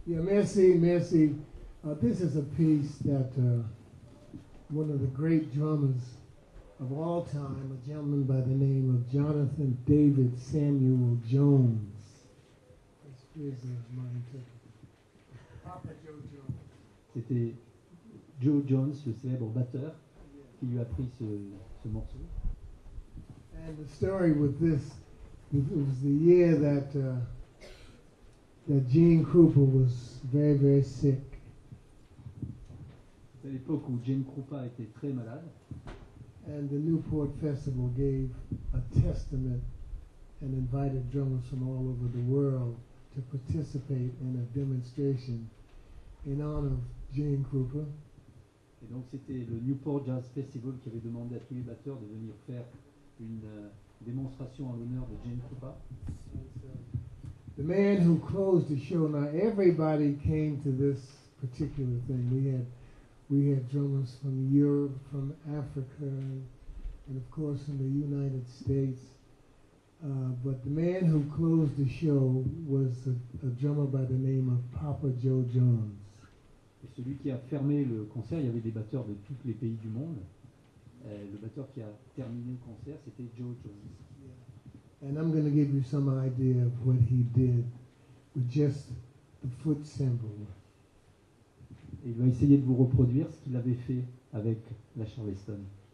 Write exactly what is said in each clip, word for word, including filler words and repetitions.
Yeah, merci, merci. Uh, this is a piece that uh, one of the great drummers of all time, a gentleman by the name of Jonathan David Samuel Jones. Here's my interpreter. Papa Joe Jones. C'était Joe Jones, le célèbre batteur, qui lui a pris ce, ce morceau. And the story with this, it was the year that uh, that Gene Krupa was very, very sick. C'est à l'époque où Gene Krupa était très malade. And the Newport Festival gave a testament and invited drummers from all over the world to participate in a demonstration in honor of Gene Krupa. Et donc c'était le Newport Jazz Festival qui avait demandé à tous les batteurs de venir faire une euh, démonstration en l'honneur de Gene Krupa. The man who closed the show, now everybody came to this particular thing. We had we had drummers from Europe, from Africa, and of course from the United States. Uh, but the man who closed the show was a, a drummer by the name of Papa Joe Jones. Et celui qui a fermé le concert, il y avait des batteurs de tous les pays du monde. Euh, le batteur qui a terminé le concert, c'était Joe Jones. Yeah. And I'm going to give you some idea of what he did with just the foot cymbal. Et il va essayer de vous reproduire ce qu'il avait fait avec la Charleston.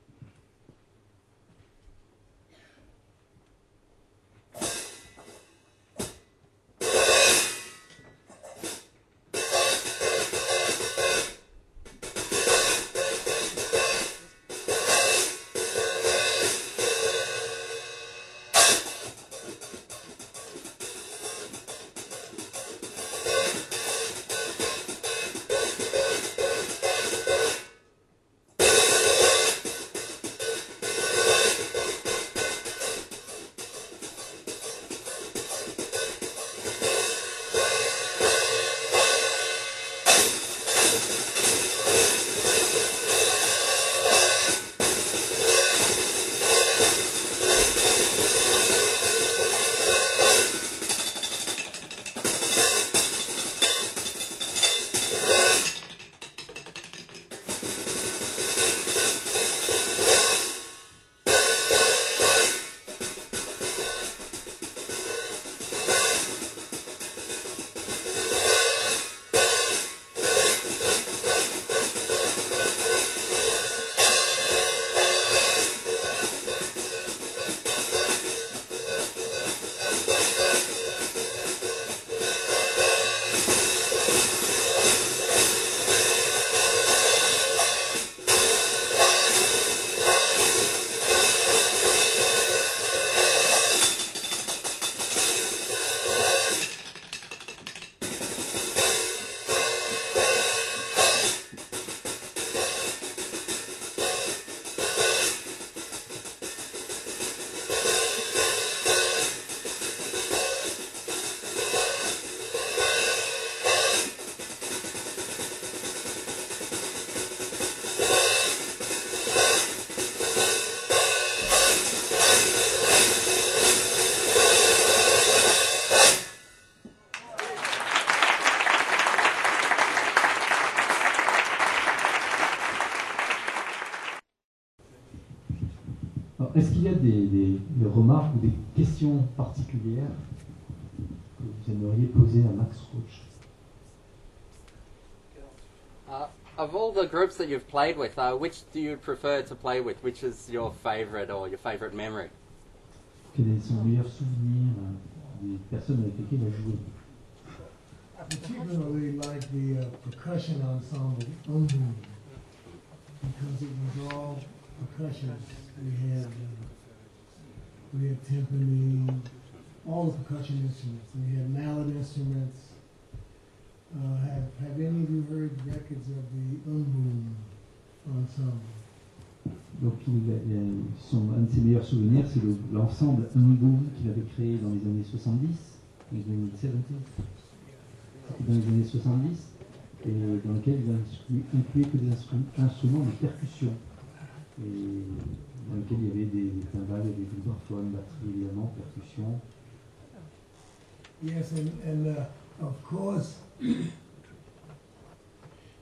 Est-ce qu'il y a des, des, des remarques ou des questions particulières que vous aimeriez poser à Max Roach? Uh, of all the groups that you've played with, uh, which do you prefer to play with? Which is your favourite or your favourite memory? Quel est son meilleur souvenir des personnes avec lesquelles il a joué? I particularly like the uh, percussion ensemble, mm-hmm. because it was all percussion. We had uh, we had timpani, all the percussion instruments. We had mallet instruments. Uh, have Have any of you heard records of the Umboom ensemble? Donc il a, il a, son, un de ses meilleurs souvenirs, c'est le, l'ensemble Umboom qu'il avait créé dans les années soixante-dix, les années soixante-dix, dans les années soixante-dix, et dans lequel il a inclus que des instruments, instruments de percussion, et dans lequel il y avait des, des timbales, des vibraphones, batterie évidemment, percussion. Yes, and, and uh, of course,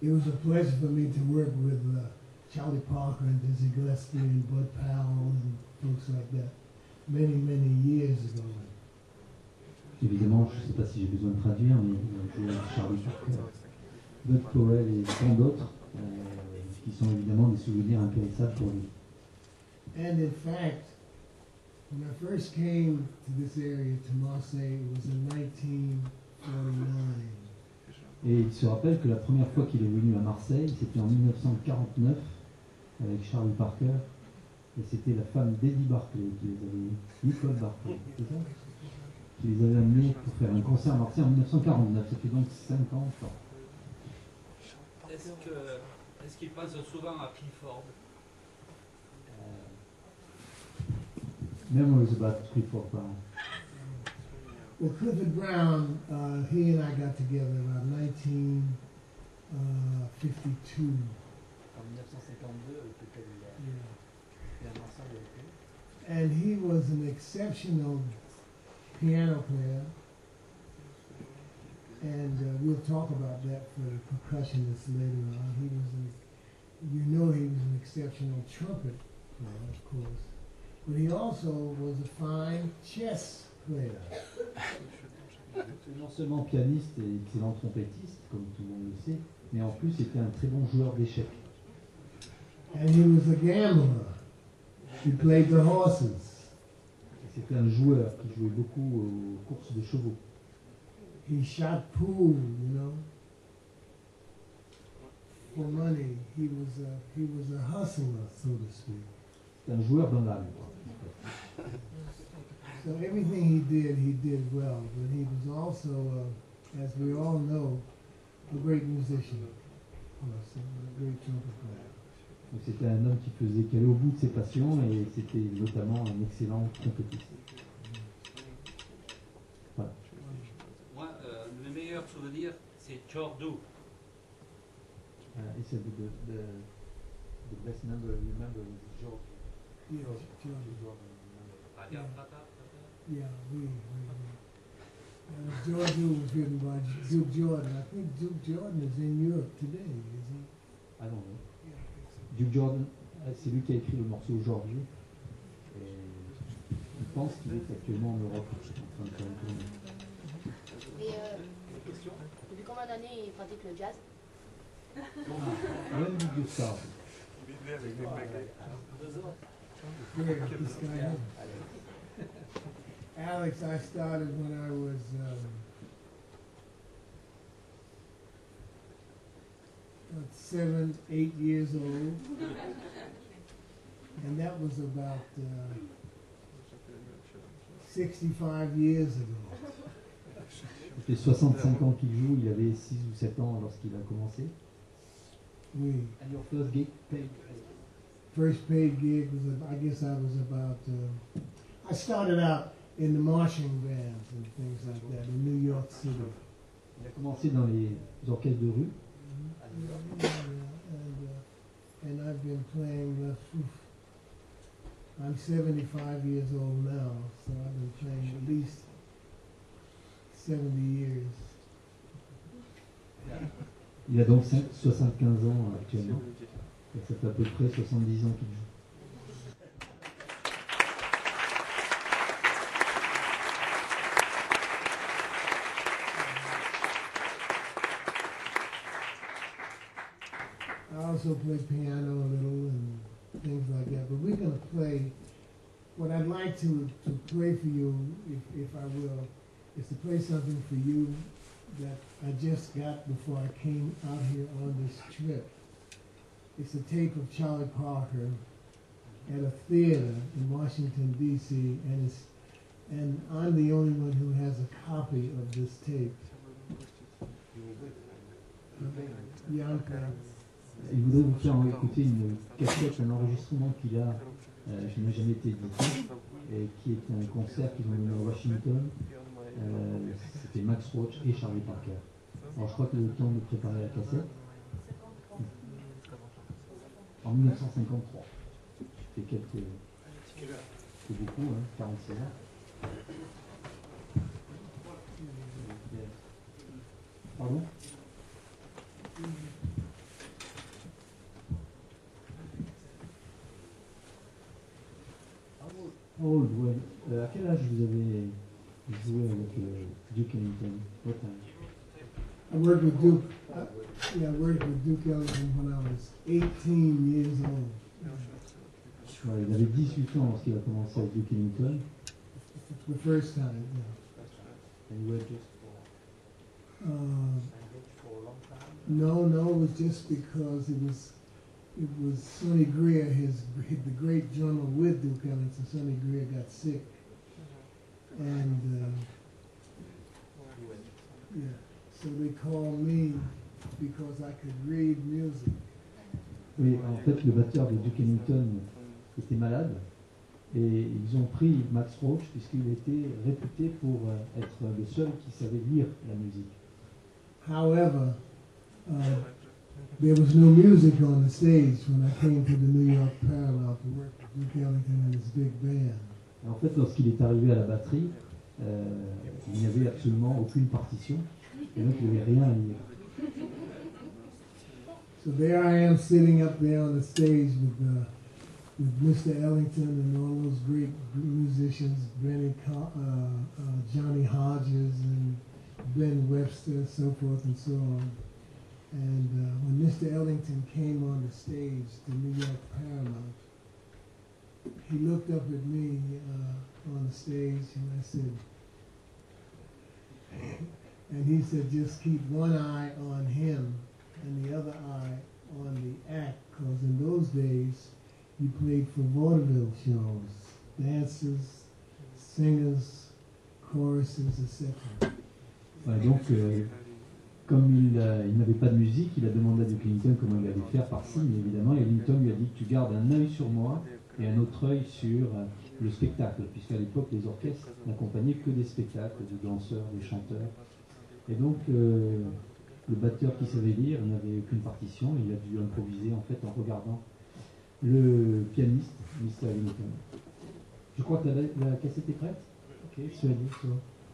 it was a pleasure for me to work with uh, Charlie Parker and Dizzy Gillespie and Bud Powell and folks like that many, many years ago. Évidemment, je ne sais pas si j'ai besoin de traduire, mais je jouais avec Charlie Parker, Bud Powell et tant d'autres, euh, qui sont évidemment des souvenirs impérissables pour lui. And in fact, when I first came to this area, to Marseille, it was in nineteen forty-nine. Et il se rappelle que la première fois qu'il est venu à Marseille, c'était en mille neuf cent quarante-neuf avec Charlie Parker, et c'était la femme d'Eddie Barclay qui les avait mis, Nicole Barclay, c'est ça, qui les avait amenés pour faire un concert à Marseille en mille neuf cent quarante-neuf, ça fait donc cinquante ans. Est-ce que est-ce qu'il pense souvent à Clifford? Memories about Clifford Brown. Well, Clifford Brown, uh, he and I got together around nineteen fifty-two. En mille neuf cent cinquante-deux, avec lequel il a Yeah. fait un ensemble avec lui. And he was an exceptional piano player. And uh, we'll talk about that for the percussionists later on. He was, an, you know, he was an exceptional trumpet player, of course. But he also was a fine chess player. Non seulement pianiste et excellent trompettiste, comme tout le monde le sait, mais en plus c'était un très bon joueur d'échecs. And he was a gambler. He played the horses. C'était un joueur qui jouait beaucoup aux courses de chevaux. He shot pool, you know, for money. He was a, he was a hustler, so to speak. C'était un joueur dans l'âme. So everything he did, he did well. But he was also, uh, as we all know, a great musician. Of course, a great trumpet player. Donc c'était un homme qui faisait qu'aller au bout de ses passions et c'était notamment un excellent trompettiste. Voilà. Moi, euh, le meilleur souvenir, c'est Jordu. Uh, he said that the, the, the best number you remember was George. Yeah, George. Regarde, papa, papa. Yeah, we, we, we. Uh, George Who was written by Duke Jordan. I think Duke Jordan is in Europe today, is he? I don't know. Yeah, I think so. Duke Jordan, euh, c'est lui qui a écrit le morceau aujourd'hui. Et je pense qu'il est actuellement en Europe en train de faire une tournée. Et euh, depuis combien d'années il pratique le jazz? When did you start? Yeah, this guy here. Alex, I started when I was um, about seven, eight years old. And that was about uh, sixty-five years ago. Ça fait soixante-cinq ans qu'il joue, il avait six ou sept ans lorsqu'il a commencé. We And your first gig paid? first paid gig was, uh, I guess I was about, uh, I started out in the marching bands and things like that in New York City. Il a commencé dans les orchestres de rue. Yeah, and, uh, and I've been playing, uh, oof, I'm seventy-five years old now, so I've been playing at least seventy years. Il a donc cinq- soixante-quinze ans actuellement. Et ça fait à peu près soixante-dix ans qu'il joue. I also play piano a little and things like that, but we're gonna play, what I'd like to, to play for you, if, if I will, is to play something for you that I just got before I came out here on this trip. It's a tape of Charlie Parker at a theater in Washington, D C, and it's, and I'm the only one who has a copy of this tape. Bianca. Il voudrait vous faire écouter une cassette, un enregistrement qu'il a, euh, qui n'a jamais été édité, et qui est un concert qu'ils ont donné à Washington. Euh, C'était Max Roach et Charlie Parker. Alors je crois que le temps de préparer la cassette. En mille neuf cent cinquante-trois. C'est quelques. C'est beaucoup, hein, quarante-six ans. Pardon? How old were, euh, à quel âge vous avez joué avec euh, Duke Ellington? What age? I worked with Duke, uh, yeah, I worked with Duke Ellington when I was eighteen years old. Ouais, il avait dix-huit ans lorsqu'il a commencé avec Duke Ellington. The first time, yeah. And you were just Uh, no, no, it was just because it was, it was Sonny Greer, his, the great drummer with Duke Ellington. Sonny Greer got sick, and uh, yeah, so they called me because I could read music. Oui, en fait, le batteur de Duke Ellington était malade et ils ont pris Max Roach puisqu'il était réputé pour euh, être le seul qui savait lire la musique. However, uh, there was no music on the stage when I came to the New York Paramount to work with Duke Ellington and his big band. Et en fait, lorsqu'il est arrivé à la batterie, euh, il n'y avait absolument aucune partition et donc il n'y avait rien à lire. So there I am sitting up there on the stage with uh, with Mister Ellington and all those great musicians, Benny, Co- uh, uh, Johnny Hodges and Ben Webster, so forth and so on. And uh, when Mister Ellington came on the stage, the New York Paramount, he looked up at me uh, on the stage and I said, and he said, just keep one eye on him and the other eye on the act, because in those days you played for vaudeville shows, dancers, singers, choruses, et cetera. Ouais, donc, euh, comme il, euh, il n'avait pas de musique, il a demandé à Duke Ellington comment il allait faire par signe, évidemment, et Ellington lui a dit que tu gardes un œil sur moi et un autre œil sur euh, le spectacle, puisqu'à l'époque les orchestres n'accompagnaient que des spectacles, des danseurs, des chanteurs. Et donc, euh, le batteur qui savait lire n'avait aucune partition, il a dû improviser en fait en regardant le pianiste, Mister Ellington. Je crois que la, la cassette est prête. Ok, so I think so.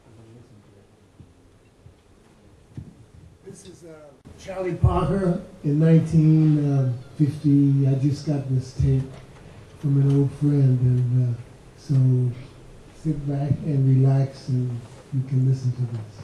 This is uh, Charlie Parker in nineteen fifty. I just got this tape from an old friend, and uh, so sit back and relax, and you can listen to this.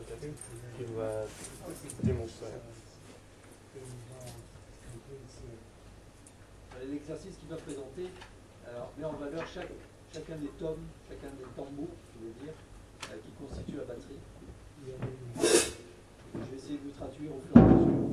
peut-être qu'il va démontrer. L'exercice qu'il va présenter alors, met en valeur chaque, chacun des tomes, chacun des tambours, je veux dire, euh, qui constituent la batterie. Je vais essayer de vous traduire au fur et à mesure.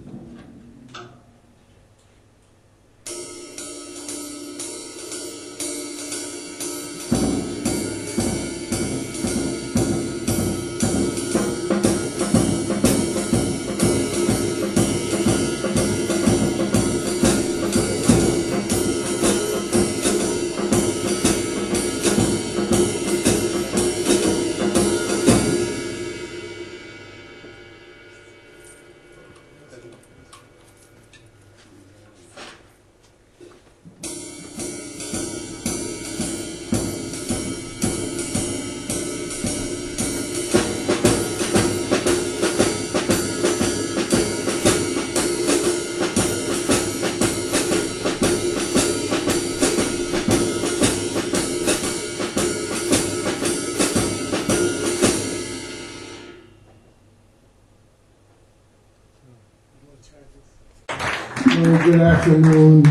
Well, good afternoon.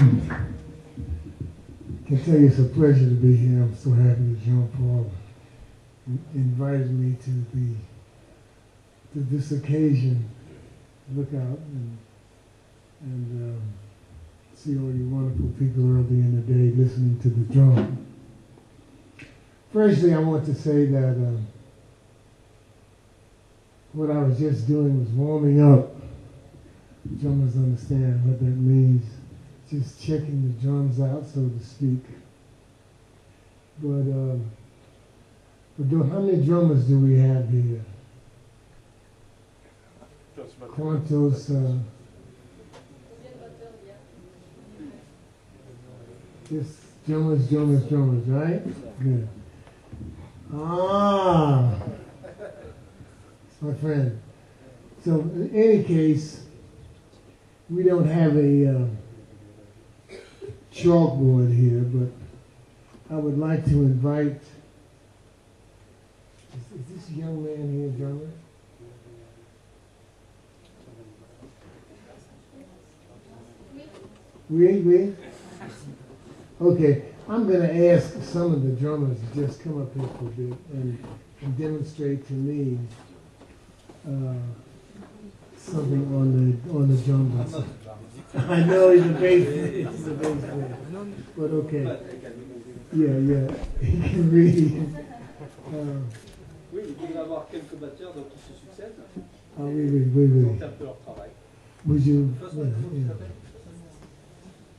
I can tell you it's a pleasure to be here. I'm so happy that Jean Paul invited me to the to this occasion. Look out and and um, see all you wonderful people early in the day listening to the drum. Firstly, I want to say that um, what I was just doing was warming up. Drummers understand what that means. Just checking the drums out, so to speak. But, um, but do, how many drummers do we have here? Quantos? Uh, just drummers, drummers, drummers, right? Good. Ah, my friend. So in any case, we don't have a uh, chalkboard here, but I would like to invite, is, is this young man here, drummer? We, we? Okay, I'm going to ask some of the drummers to just come up here for a bit and, and demonstrate to me uh, something on the on the drums. I know he's a bass, he's a bass player, but okay. Yeah, yeah, he can read. Uh, Oui, il devrait y avoir quelques batteurs donc, qui se succèdent. ah oui, oui, oui, oui. C'est un peu leur travail. Would you? De toute façon, Yeah, comment tu yeah. t'appelles